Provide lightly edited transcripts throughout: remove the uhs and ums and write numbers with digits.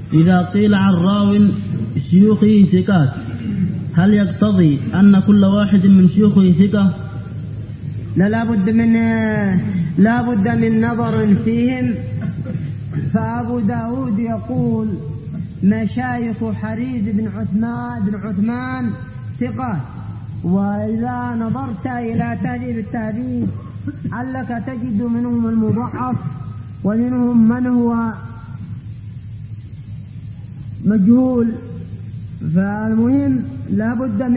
إذا قيل عن راو شيوخه ثقات هل يقتضي أن كل واحد من شيوخه ثقة؟ لا بد من نظر فيهم. فأبو داود يقول مشايخ حريز بن عثمان ثقات، وإذا نظرت إلى تهذيب التهذيب علك تجد منهم المضعف ومنهم من هو مجهول. فالمهم لا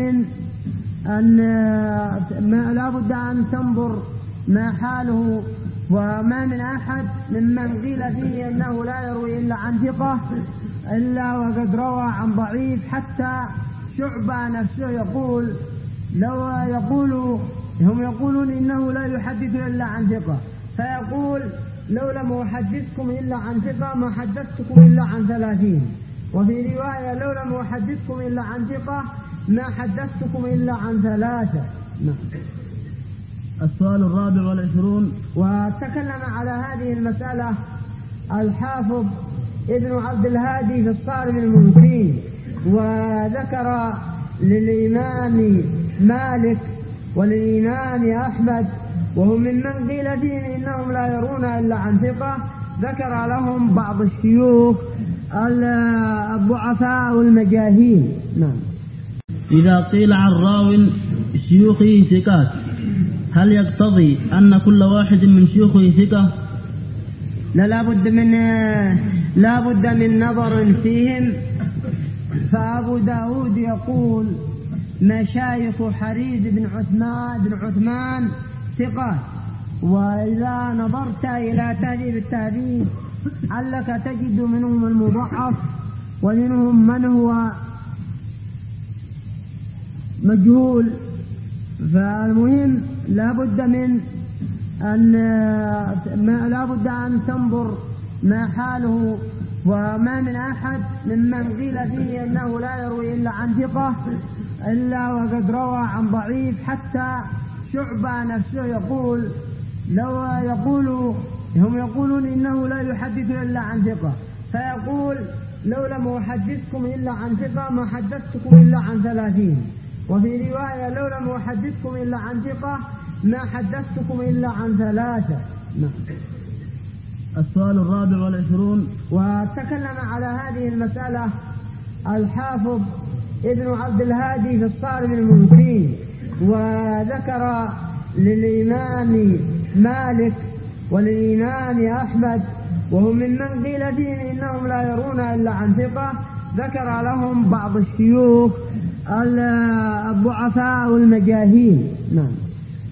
بد أن تنظر ما حاله، وما من أحد ممن قيل فيه أنه لا يروي إلا عن ثقة إلا وقد روى عن ضعيف. حتى شعبة نفسه هم يقولون إنه لا يحدث إلا عن ثقة، فيقول لو لم أحدثكم إلا عن ثقة ما حدثتكم إلا عن 30. وفي رواية لو لم أحدثكم إلا عن ثقة ما حدثتكم إلا عن 3. السؤال 24. وتكلم على هذه المسألة الحافظ ابن عبد الهادي في الصارم الممكن، وذكر للإمام مالك وللإمام أحمد وهم ممن قيل فيهم إنهم لا يرون إلا عن ثقة، ذكر لهم بعض الشيوخ الضعفاء المجاهيل. إذا قيل عن راو شيوخه ثقات هل يقتضي أن كل واحد من شيوخه ثقة؟ لا بد من نظر فيهم. فأبو داود يقول مشايخ حريز بن عثمان ثقات، وإذا نظرت إلى تهذيب التهذيب علك تجد منهم المضعف ومنهم من هو مجهول. فالمهم لا بد أن تنظر ما حاله، وما من أحد ممن قيل فيه أنه لا يروي إلا عن ثقة إلا وقد روى عن ضعيف. حتى شعبة نفسه هم يقولون إنه لا يحدث إلا عن ثقة، فيقول لو لم أحدثكم إلا عن ثقة ما حدثتكم إلا عن 30. وفي رواية لو لم أحدثكم إلا عن ثقة ما حدثتكم إلا عن 3. السؤال 24. وتكلم على هذه المسألة الحافظ ابن عبد الهادي في الصارم الممكن، وذكر للإمام مالك وللإمام أحمد وهم ممن قيل فيهم إنهم لا يرون إلا عن ثقة، ذكر لهم بعض الشيوخ الضعفاء المجاهيل.